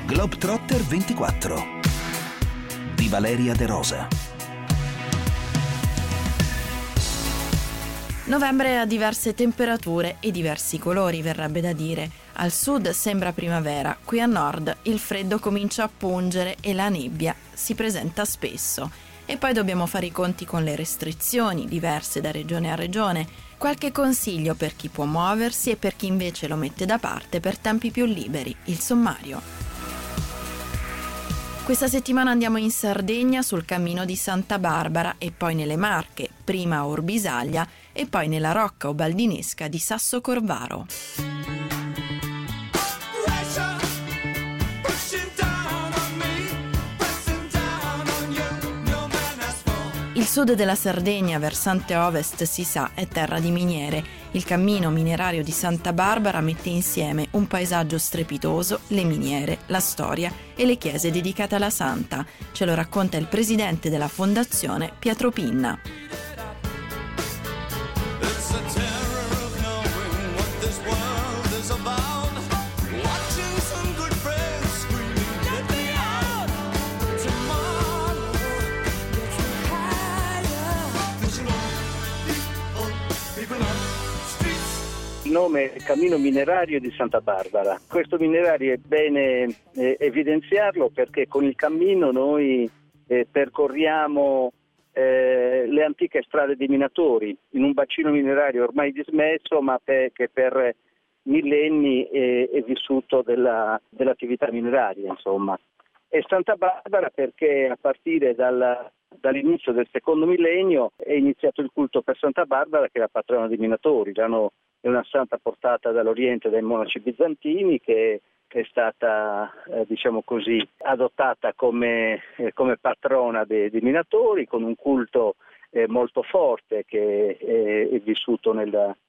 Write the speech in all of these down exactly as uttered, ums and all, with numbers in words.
Globetrotter ventiquattro di Valeria De Rosa. Novembre ha diverse temperature e diversi colori, verrebbe da dire. Al sud sembra primavera, qui a nord il freddo comincia a pungere e la nebbia si presenta spesso. E poi dobbiamo fare i conti con le restrizioni, diverse da regione a regione. Qualche consiglio per chi può muoversi e per chi invece lo mette da parte per tempi più liberi, il sommario. Questa settimana andiamo in Sardegna sul cammino di Santa Barbara e poi nelle Marche, prima a Orbisaglia e poi nella Rocca Obaldinesca di Sasso Corvaro. Il sud della Sardegna, versante ovest, si sa, è terra di miniere. Il cammino minerario di Santa Barbara mette insieme un paesaggio strepitoso, le miniere, la storia e le chiese dedicate alla santa. Ce lo racconta il presidente della fondazione, Pietro Pinna. Il nome è Cammino Minerario di Santa Barbara. Questo minerario è bene eh, evidenziarlo perché con il cammino noi eh, percorriamo eh, le antiche strade dei minatori in un bacino minerario ormai dismesso ma pe- che per millenni è, è vissuto della, dell'attività mineraria, insomma. E Santa Barbara perché a partire dal, dall'inizio del secondo millennio è iniziato il culto per Santa Barbara, che è la patrona dei minatori. L'hanno È una santa portata dall'Oriente dai monaci bizantini che è stata, eh, diciamo così, adottata come, eh, come patrona dei, dei minatori, con un culto eh, molto forte che è, è vissuto nel,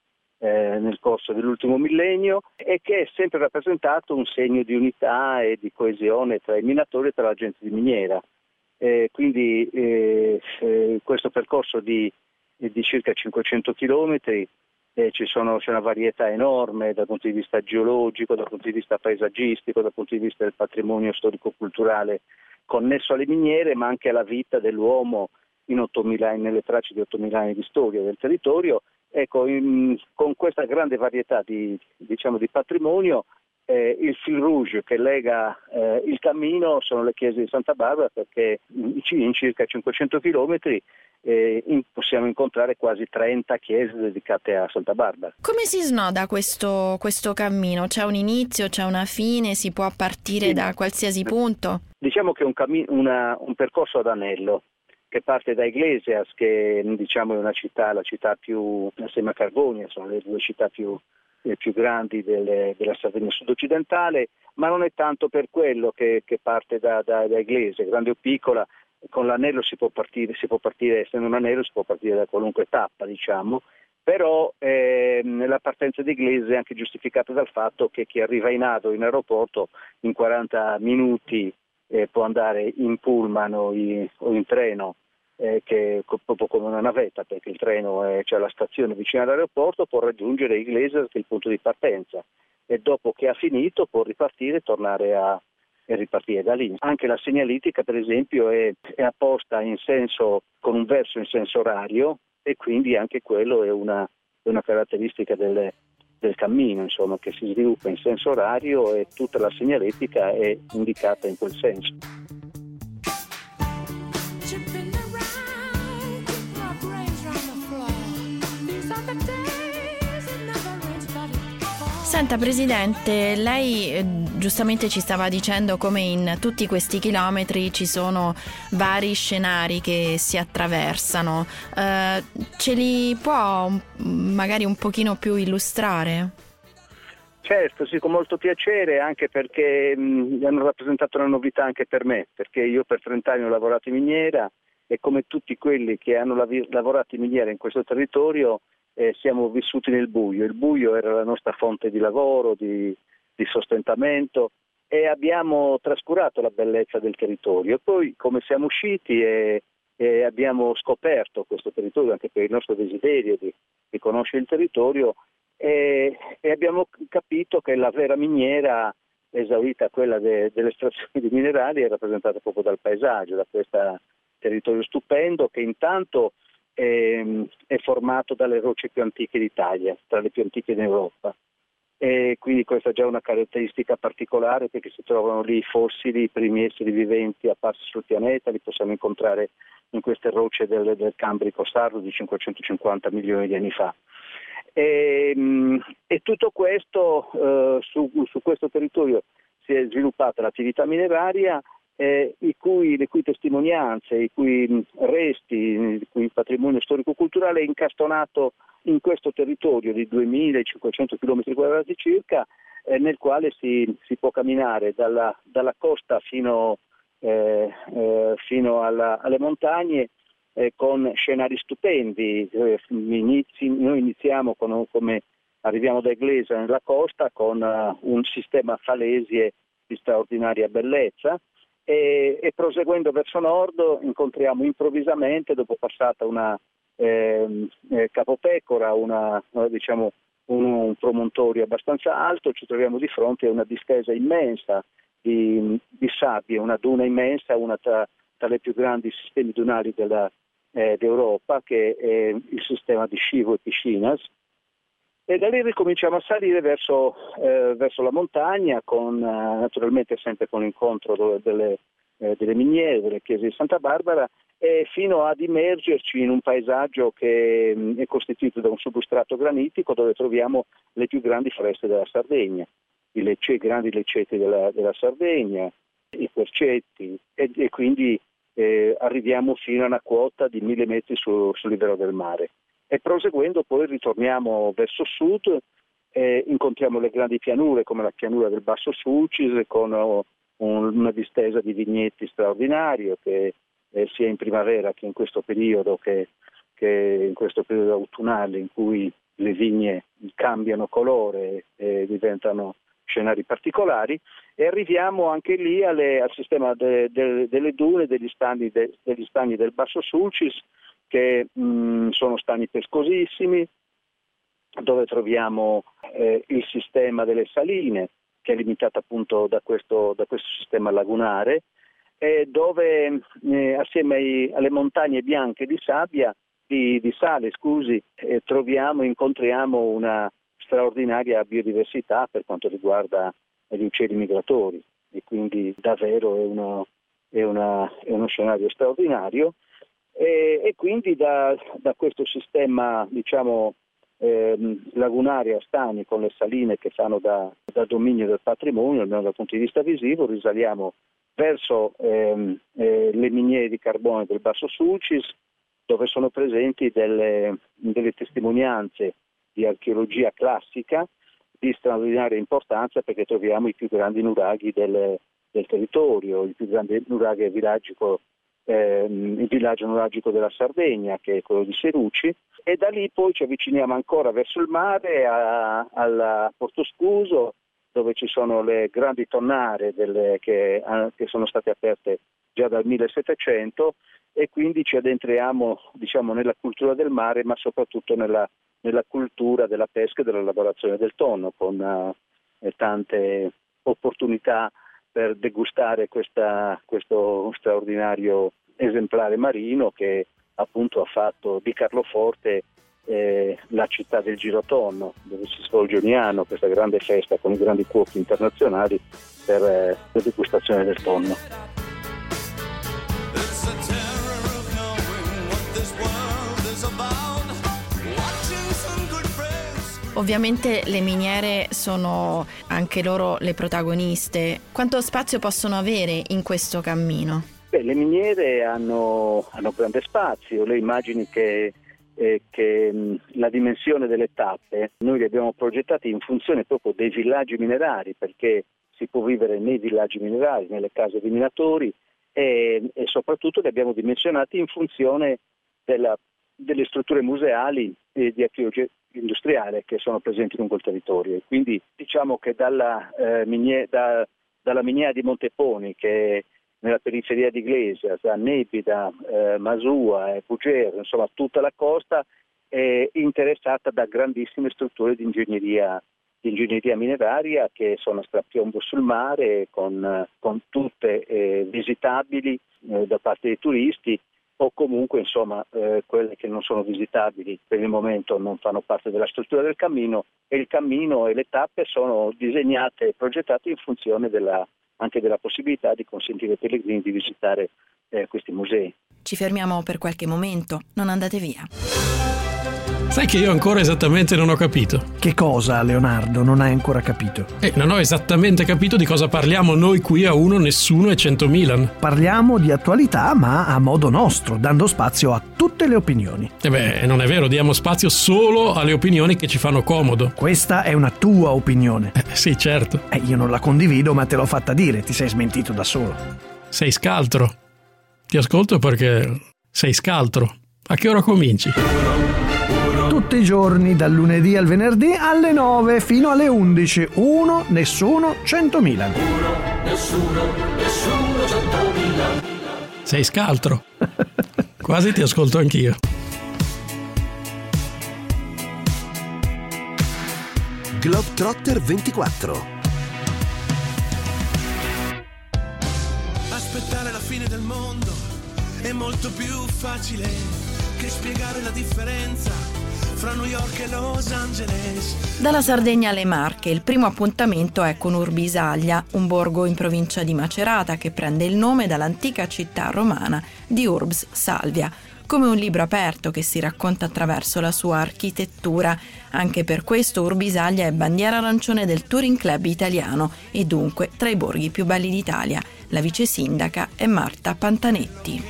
eh, nel corso dell'ultimo millennio e che è sempre rappresentato un segno di unità e di coesione tra i minatori e tra la gente di miniera. Eh, quindi eh, eh, questo percorso di, di circa cinquecento chilometri Eh, ci sono, c'è una varietà enorme dal punto di vista geologico, dal punto di vista paesaggistico, dal punto di vista del patrimonio storico-culturale connesso alle miniere, ma anche alla vita dell'uomo in ottomila anni, nelle tracce di ottomila anni di storia del territorio. Ecco, in, con questa grande varietà di, diciamo, di patrimonio, eh, il fil rouge che lega eh, il cammino sono le chiese di Santa Barbara, perché in, in circa cinquecento chilometri Eh, in, possiamo incontrare quasi trenta chiese dedicate a Santa Barbara. Come si snoda questo, questo cammino? C'è un inizio, c'è una fine? Si può partire Sì. da qualsiasi punto? Diciamo che è un, cammin- una, un percorso ad anello che parte da Iglesias, che diciamo è una città, la città più, assieme a Carbonia, sono le due città più, eh, più grandi delle, della Sardegna sud-occidentale, ma non è tanto per quello che, che parte da, da, da Iglesias, grande o piccola. Con l'anello si può partire, si può partire, essendo un anello si può partire da qualunque tappa, diciamo, però ehm, la partenza di Iglesias è anche giustificata dal fatto che chi arriva in nave o in aeroporto in quaranta minuti eh, può andare in pullman o in, o in treno, eh, che è proprio come una navetta, perché il treno è, c'è la stazione vicino all'aeroporto, può raggiungere Iglesias, che è il punto di partenza, e dopo che ha finito può ripartire e tornare a e ripartire da lì. Anche la segnaletica, per esempio, è, è apposta in senso, con un verso in senso orario, e quindi anche quello è una, è una caratteristica del, del cammino, insomma, che si sviluppa in senso orario e tutta la segnaletica è indicata in quel senso. Senta Presidente, lei eh, giustamente ci stava dicendo come in tutti questi chilometri ci sono vari scenari che si attraversano. Eh, ce li può magari un pochino più illustrare? Certo, sì, con molto piacere, anche perché mh, hanno rappresentato una novità anche per me, perché io per trenta anni ho lavorato in miniera e come tutti quelli che hanno lav- lavorato in miniera in questo territorio Eh, siamo vissuti nel buio. Il buio era la nostra fonte di lavoro, di, di sostentamento, e abbiamo trascurato la bellezza del territorio. Poi, come siamo usciti e, e abbiamo scoperto questo territorio anche per il nostro desiderio di, di conoscere il territorio, e, e abbiamo capito che la vera miniera esaurita quella de, dell'estrazione di minerali, è rappresentata proprio dal paesaggio, da questo territorio stupendo che intanto è, è formato dalle rocce più antiche d'Italia, tra le più antiche in Europa. E quindi questa è già una caratteristica particolare, perché si trovano lì i fossili, i primi esseri viventi apparsi sul pianeta, li possiamo incontrare in queste rocce del, del Cambrico sardo di cinquecentocinquanta milioni di anni fa. E, e tutto questo, eh, su, su questo territorio si è sviluppata l'attività mineraria, eh, i cui, le cui testimonianze, i cui resti, il cui patrimonio storico-culturale è incastonato in questo territorio di duemilacinquecento chilometri quadrati circa, eh, nel quale si, si può camminare dalla, dalla costa fino, eh, eh, fino alla, alle montagne, eh, con scenari stupendi. Eh, inizi, noi iniziamo con, come arriviamo da Iglesias nella costa, con uh, un sistema a falesie di straordinaria bellezza, e, e proseguendo verso nord incontriamo improvvisamente, dopo passata una eh, eh, Capopecora, una, diciamo, un, un promontorio abbastanza alto, ci troviamo di fronte a una distesa immensa di, di sabbie, una duna immensa, una tra, tra le più grandi sistemi dunali della, eh, d'Europa, che è il sistema di Scivo e Piscinas. E da lì ricominciamo a salire verso, eh, verso la montagna, con, eh, naturalmente sempre con l'incontro delle, eh, delle miniere, delle chiese di Santa Barbara, e fino ad immergerci in un paesaggio che mh, è costituito da un substrato granitico, dove troviamo le più grandi foreste della Sardegna, i, lecce, i grandi lecceti della, della Sardegna, i quercetti, e, e quindi eh, arriviamo fino a una quota di mille metri su, sul livello del mare. E proseguendo poi ritorniamo verso sud, e incontriamo le grandi pianure come la pianura del Basso Sulcis, con un, una distesa di vigneti straordinario, che eh, sia in primavera che in questo periodo, che, che in questo periodo autunnale, in cui le vigne cambiano colore e diventano scenari particolari. E arriviamo anche lì alle, al sistema de, de, delle dune, degli stagni, de, degli stagni del Basso Sulcis, che mh, sono stagni pescosissimi, dove troviamo eh, il sistema delle saline, che è limitato appunto da questo, da questo sistema lagunare, e dove eh, assieme ai, alle montagne bianche di sabbia, di, di sale, scusi, eh, troviamo, incontriamo una straordinaria biodiversità per quanto riguarda gli uccelli migratori, e quindi davvero è, uno, è, una, è uno scenario straordinario. E, e quindi da, da questo sistema, diciamo, ehm, lagunare a stagni, con le saline che fanno da, da dominio del patrimonio, almeno dal punto di vista visivo, risaliamo verso ehm, eh, le miniere di carbone del Basso Sulcis, dove sono presenti delle, delle testimonianze di archeologia classica di straordinaria importanza, perché troviamo i più grandi nuraghi del, del territorio, il più grande nuraghe villagico, eh, il villaggio nuragico della Sardegna, che è quello di Seruci, e da lì poi ci avviciniamo ancora verso il mare, a, a Porto Scuso, dove ci sono le grandi tonnare delle, che, che sono state aperte già dal millesettecento, e quindi ci addentriamo, diciamo, nella cultura del mare, ma soprattutto nella, nella cultura della pesca e della lavorazione del tonno, con uh, tante opportunità per degustare questa, questo straordinario esemplare marino, che appunto ha fatto di Carloforte eh, la città del girotonno, dove si svolge ogni anno questa grande festa con i grandi cuochi internazionali per eh, la degustazione del tonno. Ovviamente le miniere sono anche loro le protagoniste. Quanto spazio possono avere in questo cammino? Beh, le miniere hanno, hanno grande spazio. Lei immagini che, eh, che mh, la dimensione delle tappe noi le abbiamo progettate in funzione proprio dei villaggi minerari, perché si può vivere nei villaggi minerari, nelle case dei minatori, e, e soprattutto le abbiamo dimensionate in funzione della, delle strutture museali e di archeologia industriale che sono presenti lungo il territorio. E quindi diciamo che dalla, eh, miniera, da, dalla miniera di Monteponi, che è nella periferia di Iglesias, a Nebida, eh, Masua, eh, Fugero, insomma tutta la costa è interessata da grandissime strutture di ingegneria, di di ingegneria mineraria che sono a strapiombo sul mare, con, con tutte eh, visitabili eh, da parte dei turisti, o comunque insomma eh, quelle che non sono visitabili per il momento non fanno parte della struttura del cammino, e il cammino e le tappe sono disegnate e progettate in funzione della, anche della possibilità di consentire ai pellegrini di visitare eh, questi musei. Ci fermiamo per qualche momento, non andate via. Sai che io ancora esattamente non ho capito. Che cosa, Leonardo, non hai ancora capito? Eh, non ho esattamente capito di cosa parliamo noi qui a Uno, Nessuno e cento Milan. Parliamo di attualità, ma a modo nostro, dando spazio a tutte le opinioni. E beh, non è vero, diamo spazio solo alle opinioni che ci fanno comodo. Questa è una tua opinione. Eh, sì, certo. Eh, io non la condivido, ma te l'ho fatta dire, ti sei smentito da solo. Sei scaltro. Ti ascolto perché sei scaltro. A che ora cominci? Tutti i giorni, dal lunedì al venerdì alle nove fino alle undici. Uno, Nessuno, cento Milan. Uno, Nessuno, Nessuno, cento Milan. Sei scaltro. Quasi ti ascolto anch'io. Globetrotter ventiquattro. Aspettare la fine del mondo è molto più facile che spiegare la differenza fra New York e Los Angeles. Dalla Sardegna alle Marche, il primo appuntamento è con Urbisaglia, un borgo in provincia di Macerata che prende il nome dall'antica città romana di Urbs Salvia, come un libro aperto che si racconta attraverso la sua architettura. Anche per questo Urbisaglia è bandiera arancione del Touring Club italiano e dunque tra i borghi più belli d'Italia. La vice sindaca è Marta Pantanetti.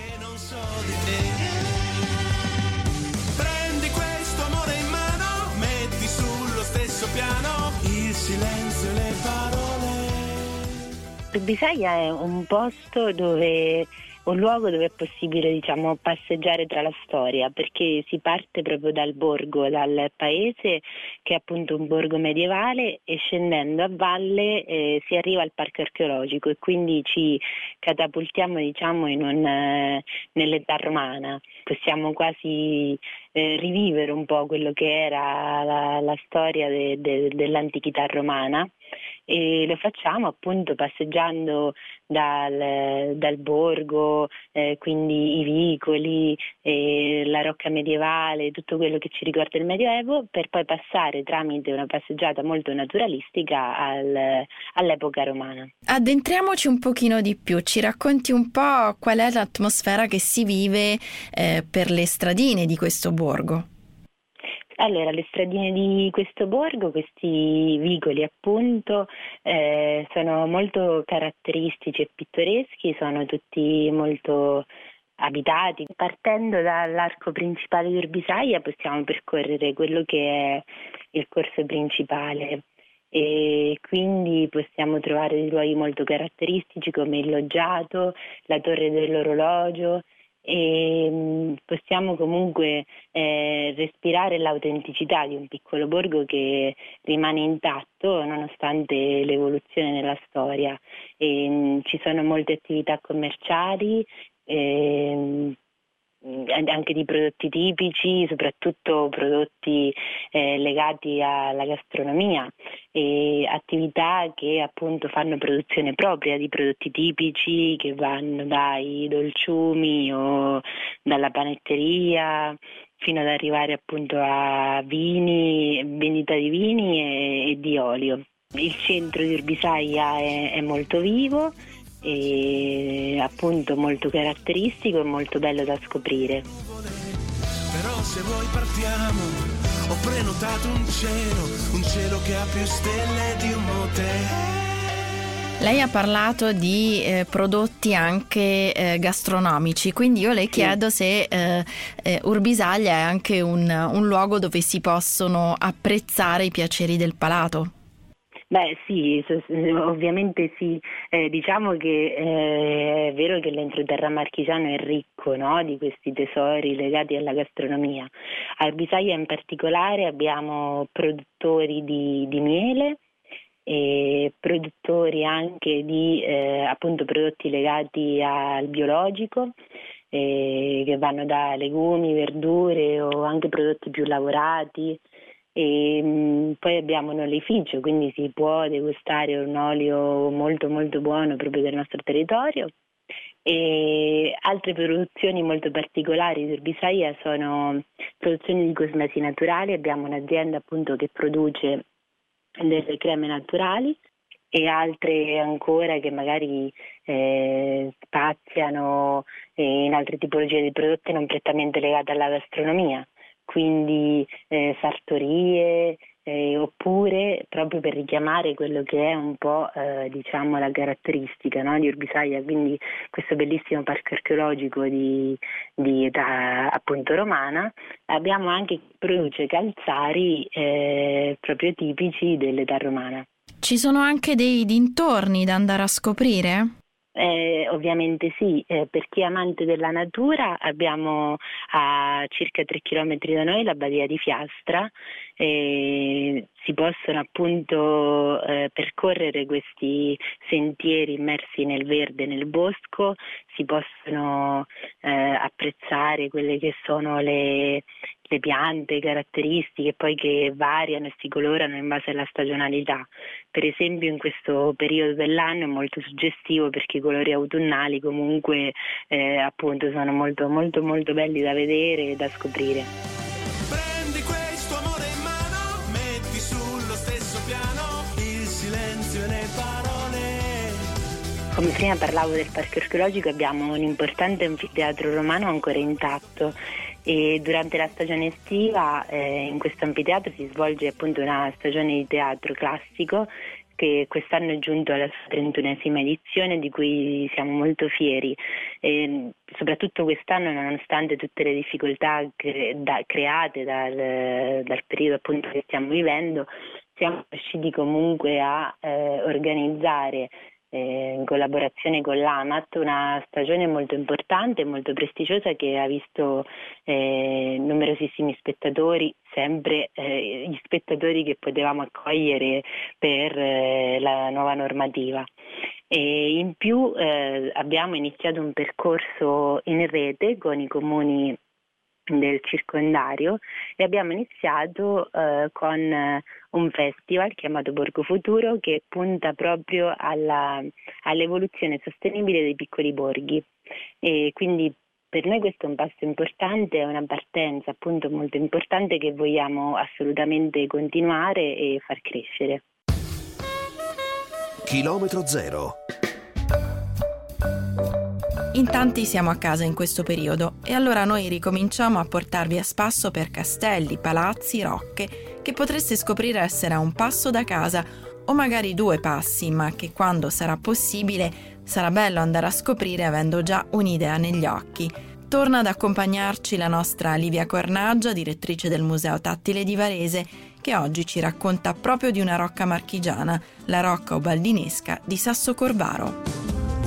Urbisaglia è un posto dove, un luogo dove è possibile, diciamo, passeggiare tra la storia, perché si parte proprio dal borgo, dal paese che è appunto un borgo medievale, e scendendo a valle eh, si arriva al parco archeologico e quindi ci catapultiamo, diciamo, in un, eh, nell'età romana. Possiamo quasi eh, rivivere un po' quello che era la, la storia de, de, dell'antichità romana. E lo facciamo appunto passeggiando dal, dal borgo, eh, quindi i vicoli, eh, la rocca medievale, tutto quello che ci ricorda il Medioevo, per poi passare tramite una passeggiata molto naturalistica al, all'epoca romana. Addentriamoci un pochino di più, ci racconti un po' qual è l'atmosfera che si vive eh, per le stradine di questo borgo? Allora, le stradine di questo borgo, questi vicoli appunto, eh, sono molto caratteristici e pittoreschi, sono tutti molto abitati. Partendo dall'arco principale di Urbisaglia possiamo percorrere quello che è il corso principale e quindi possiamo trovare dei luoghi molto caratteristici come il loggiato, la torre dell'orologio, e possiamo comunque eh, respirare l'autenticità di un piccolo borgo che rimane intatto nonostante l'evoluzione nella storia. E, mh, ci sono molte attività commerciali, eh, anche di prodotti tipici, soprattutto prodotti eh, legati alla gastronomia, e attività che appunto fanno produzione propria di prodotti tipici che vanno dai dolciumi o dalla panetteria fino ad arrivare appunto a vini, vendita di vini e, e di olio. Il centro di Urbisaglia è, è molto vivo e appunto molto caratteristico e molto bello da scoprire. Però se vuoi partiamo, ho prenotato un cielo, un cielo che ha più stelle di un motel. Lei ha parlato di eh, prodotti anche eh, gastronomici, quindi io le chiedo se eh, eh, Urbisaglia è anche un, un luogo dove si possono apprezzare i piaceri del palato. Beh sì, ovviamente sì, eh, diciamo che eh, è vero che l'entroterra marchigiano è ricco, no, di questi tesori legati alla gastronomia. A Urbisaglia in particolare abbiamo produttori di, di miele e produttori anche di eh, appunto prodotti legati al biologico, eh, che vanno da legumi, verdure o anche prodotti più lavorati. E mh, poi abbiamo un olificio, quindi si può degustare un olio molto molto buono proprio del nostro territorio. E altre produzioni molto particolari di Urbisaia sono produzioni di cosmesi naturali. Abbiamo un'azienda appunto che produce delle creme naturali, e altre ancora che magari eh, spaziano in altre tipologie di prodotti non prettamente legate alla gastronomia, quindi eh, sartorie, eh, oppure proprio per richiamare quello che è un po' eh, diciamo la caratteristica, no, di Urbisaia, quindi questo bellissimo parco archeologico di, di età appunto romana. Abbiamo anche chi produce calzari eh, proprio tipici dell'età romana. Ci sono anche dei dintorni da andare a scoprire? Eh, ovviamente sì, eh, per chi è amante della natura abbiamo a circa tre chilometri da noi la Badia di Fiastra. Eh, si possono appunto eh, percorrere questi sentieri immersi nel verde, nel bosco, si possono eh, apprezzare quelle che sono le, le piante caratteristiche poi che variano e si colorano in base alla stagionalità. Per esempio in questo periodo dell'anno è molto suggestivo perché i colori autunnali comunque eh, appunto sono molto molto molto belli da vedere e da scoprire. Prendi questo amore in mano, metti sullo stesso piano il silenzio e le parole. Come prima parlavo del parco archeologico, abbiamo un importante anfiteatro romano ancora intatto. E durante la stagione estiva eh, in questo anfiteatro si svolge appunto una stagione di teatro classico che quest'anno è giunto alla sua trentunesima edizione, di cui siamo molto fieri. E soprattutto quest'anno, nonostante tutte le difficoltà cre- da, create dal, dal periodo appunto che stiamo vivendo, siamo riusciti comunque a eh, organizzare in collaborazione con l'Amat una stagione molto importante e molto prestigiosa che ha visto eh, numerosissimi spettatori, sempre eh, gli spettatori che potevamo accogliere per eh, la nuova normativa. E in più eh, abbiamo iniziato un percorso in rete con i comuni del circondario e abbiamo iniziato eh, con eh, un festival chiamato Borgo Futuro che punta proprio alla, all'evoluzione sostenibile dei piccoli borghi, e quindi per noi questo è un passo importante, è una partenza appunto molto importante che vogliamo assolutamente continuare e far crescere. Chilometro zero. In tanti siamo a casa in questo periodo e allora noi ricominciamo a portarvi a spasso per castelli, palazzi, rocche che potreste scoprire essere a un passo da casa o magari due passi, ma che quando sarà possibile sarà bello andare a scoprire avendo già un'idea negli occhi. Torna ad accompagnarci la nostra Livia Cornaggia, direttrice del Museo Tattile di Varese, che oggi ci racconta proprio di una rocca marchigiana, la rocca ubaldinesca di Sasso Corvaro.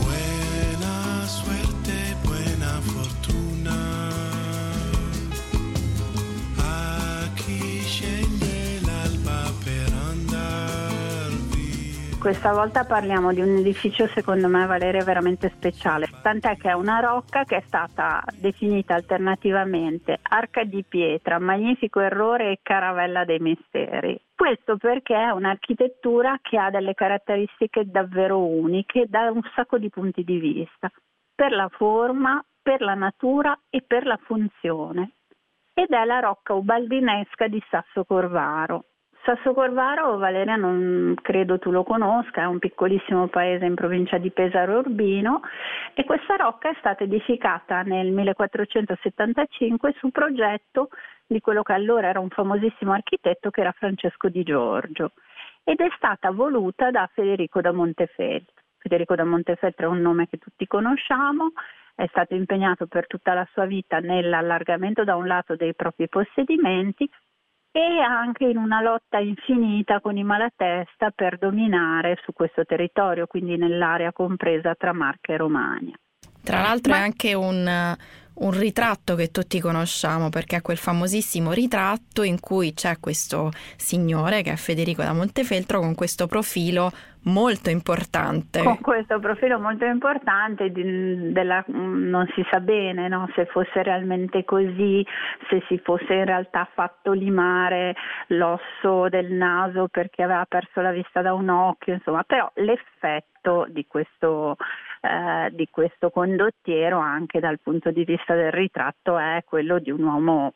Questa volta parliamo di un edificio secondo me Valeria veramente speciale, tant'è che è una rocca che è stata definita alternativamente Arca di Pietra, Magnifico Errore e Caravella dei Misteri. Questo perché è un'architettura che ha delle caratteristiche davvero uniche da un sacco di punti di vista, per la forma, per la natura e per la funzione. Ed è la rocca ubaldinesca di Sasso Corvaro. Sasso Corvaro, Valeria, non credo tu lo conosca, è un piccolissimo paese in provincia di Pesaro Urbino e questa rocca è stata edificata nel millequattrocentosettantacinque su progetto di quello che allora era un famosissimo architetto che era Francesco Di Giorgio ed è stata voluta da Federico da Montefeltro. Federico da Montefeltro è un nome che tutti conosciamo, è stato impegnato per tutta la sua vita nell'allargamento da un lato dei propri possedimenti e anche in una lotta infinita con i Malatesta per dominare su questo territorio, quindi nell'area compresa tra Marche e Romagna. Tra l'altro Ma... è anche un, un ritratto che tutti conosciamo, perché è quel famosissimo ritratto in cui c'è questo signore che è Federico da Montefeltro con questo profilo molto importante. Con questo profilo molto importante di, della, non si sa bene, no? Se fosse realmente così, se si fosse in realtà fatto limare l'osso del naso perché aveva perso la vista da un occhio, insomma, però l'effetto di questo, eh, di questo condottiero anche dal punto di vista del ritratto è quello di un uomo,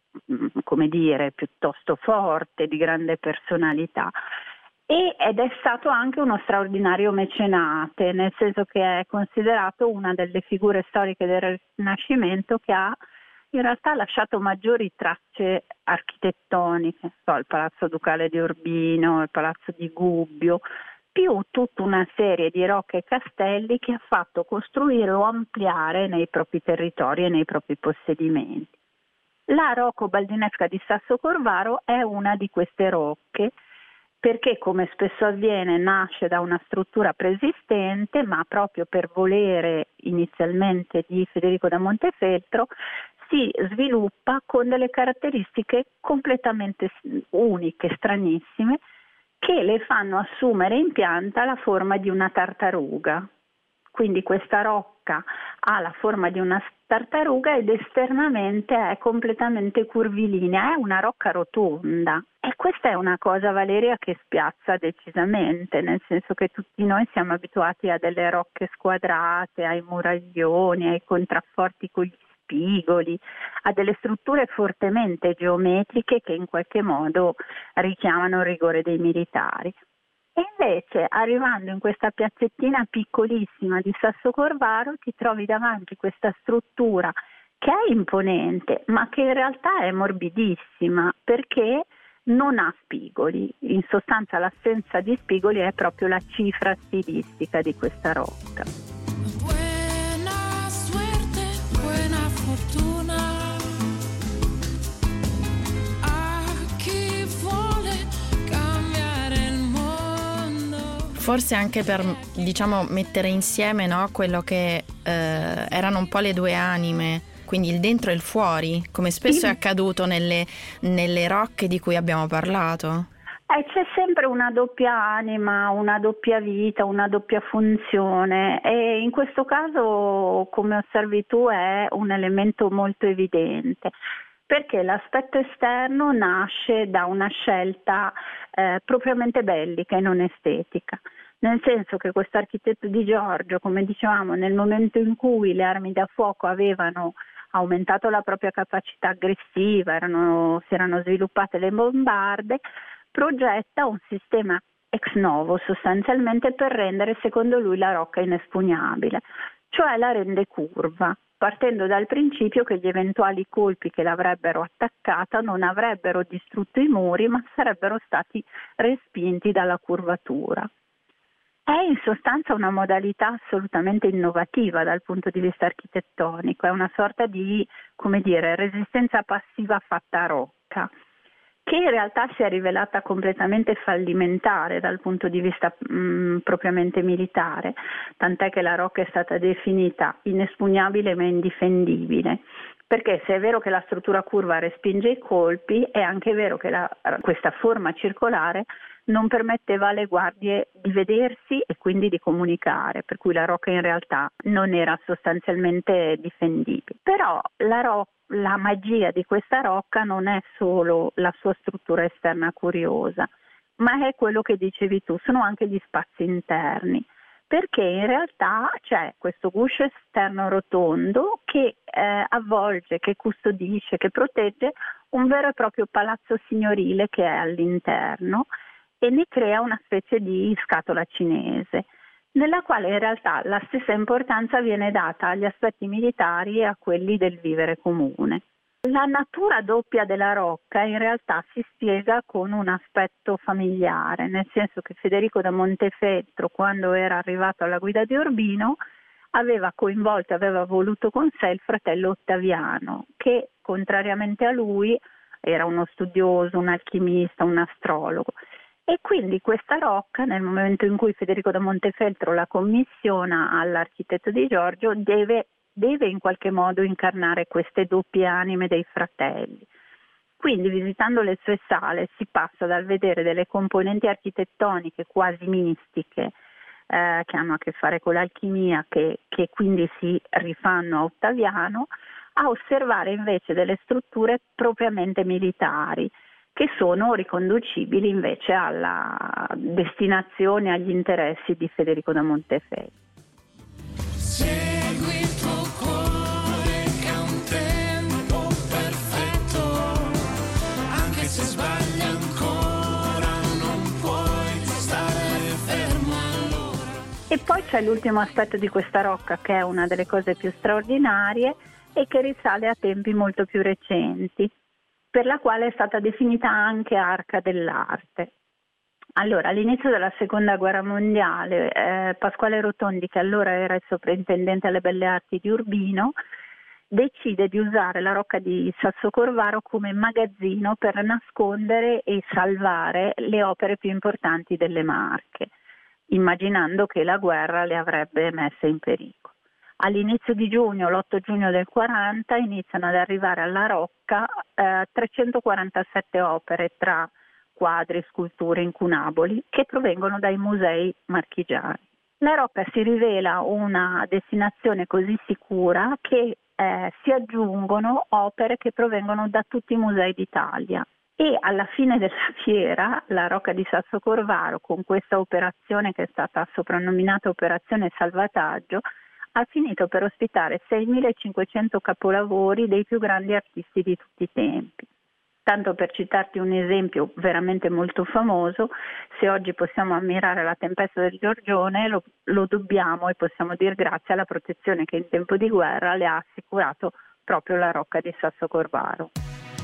come dire, piuttosto forte, di grande personalità. E, ed è stato anche uno straordinario mecenate, nel senso che è considerato una delle figure storiche del Rinascimento che ha in realtà lasciato maggiori tracce architettoniche, so, il Palazzo Ducale di Urbino, il Palazzo di Gubbio, più tutta una serie di rocche e castelli che ha fatto costruire o ampliare nei propri territori e nei propri possedimenti. La rocca baldinesca di Sassocorvaro è una di queste rocche, perché come spesso avviene nasce da una struttura preesistente, ma proprio per volere inizialmente di Federico da Montefeltro si sviluppa con delle caratteristiche completamente uniche, stranissime, che le fanno assumere in pianta la forma di una tartaruga. Quindi questa rocca ha la forma di una tartaruga ed esternamente è completamente curvilinea, è una rocca rotonda. E questa è una cosa, Valeria, che spiazza decisamente, nel senso che tutti noi siamo abituati a delle rocche squadrate, ai muraglioni, ai contrafforti con gli spigoli, a delle strutture fortemente geometriche che in qualche modo richiamano il rigore dei militari. E invece, arrivando in questa piazzettina piccolissima di Sassocorvaro, ti trovi davanti questa struttura che è imponente, ma che in realtà è morbidissima, perché non ha spigoli. In sostanza l'assenza di spigoli è proprio la cifra stilistica di questa rocca. Buena suerte, buena fortuna. Forse anche per, diciamo, mettere insieme, no, quello che eh, erano un po' le due anime, quindi il dentro e il fuori, come spesso sì. è accaduto nelle, nelle rocche di cui abbiamo parlato. Eh, c'è sempre una doppia anima, una doppia vita, una doppia funzione e in questo caso, come osservi tu, è un elemento molto evidente. Perché l'aspetto esterno nasce da una scelta eh, propriamente bellica e non estetica, nel senso che questo architetto Di Giorgio, come dicevamo, nel momento in cui le armi da fuoco avevano aumentato la propria capacità aggressiva, erano, si erano sviluppate le bombarde, progetta un sistema ex novo sostanzialmente per rendere, secondo lui, la rocca inespugnabile, cioè la rende curva, partendo dal principio che gli eventuali colpi che l'avrebbero attaccata non avrebbero distrutto i muri, ma sarebbero stati respinti dalla curvatura. È in sostanza una modalità assolutamente innovativa dal punto di vista architettonico, è una sorta di, come dire, resistenza passiva fatta a rocca, che in realtà si è rivelata completamente fallimentare dal punto di vista mh, propriamente militare, tant'è che la rocca è stata definita inespugnabile ma indifendibile, perché se è vero che la struttura curva respinge i colpi, è anche vero che la, questa forma circolare non permetteva alle guardie di vedersi e quindi di comunicare, per cui la rocca in realtà non era sostanzialmente difendibile. Però la rocca La magia di questa rocca non è solo la sua struttura esterna curiosa, ma è quello che dicevi tu, sono anche gli spazi interni, perché in realtà c'è questo guscio esterno rotondo che eh, avvolge, che custodisce, che protegge un vero e proprio palazzo signorile che è all'interno e ne crea una specie di scatola cinese, nella quale in realtà la stessa importanza viene data agli aspetti militari e a quelli del vivere comune. La natura doppia della rocca in realtà si spiega con un aspetto familiare, nel senso che Federico da Montefeltro, quando era arrivato alla guida di Urbino, aveva coinvolto, aveva voluto con sé il fratello Ottaviano, che contrariamente a lui era uno studioso, un alchimista, un astrologo. E quindi questa rocca, nel momento in cui Federico da Montefeltro la commissiona all'architetto Di Giorgio, deve, deve in qualche modo incarnare queste doppie anime dei fratelli. Quindi visitando le sue sale si passa dal vedere delle componenti architettoniche quasi mistiche eh, che hanno a che fare con l'alchimia, che, che quindi si rifanno a Ottaviano, a osservare invece delle strutture propriamente militari, che sono riconducibili invece alla destinazione, agli interessi di Federico da Montefeltro. Segui il tuo cuore che ha un tempo perfetto, anche se sbagli ancora non puoi stare fermo allora. E poi c'è l'ultimo aspetto di questa rocca, che è una delle cose più straordinarie e che risale a tempi molto più recenti, per la quale è stata definita anche Arca dell'Arte. Allora, all'inizio della seconda guerra mondiale, eh, Pasquale Rotondi, che allora era il sovrintendente alle belle arti di Urbino, decide di usare la rocca di Sassocorvaro come magazzino per nascondere e salvare le opere più importanti delle Marche, immaginando che la guerra le avrebbe messe in pericolo. All'inizio di giugno, l'otto giugno del quaranta, iniziano ad arrivare alla rocca eh, trecentoquarantasette opere tra quadri, sculture incunaboli che provengono dai musei marchigiani. La rocca si rivela una destinazione così sicura che eh, si aggiungono opere che provengono da tutti i musei d'Italia. E alla fine della fiera la rocca di Sassocorvaro, con questa operazione che è stata soprannominata Operazione Salvataggio, ha finito per ospitare seimilacinquecento capolavori dei più grandi artisti di tutti i tempi. Tanto per citarti un esempio veramente molto famoso, se oggi possiamo ammirare la tempesta del Giorgione, lo, lo dobbiamo e possiamo dire grazie alla protezione che in tempo di guerra le ha assicurato proprio la rocca di Sassocorvaro.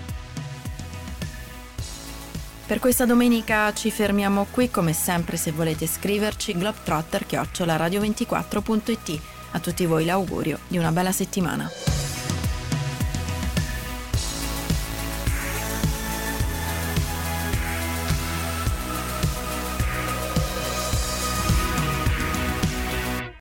Per questa domenica ci fermiamo qui, come sempre se volete scriverci globetrotter chiocciola radio ventiquattro punto it. A tutti voi l'augurio di una bella settimana.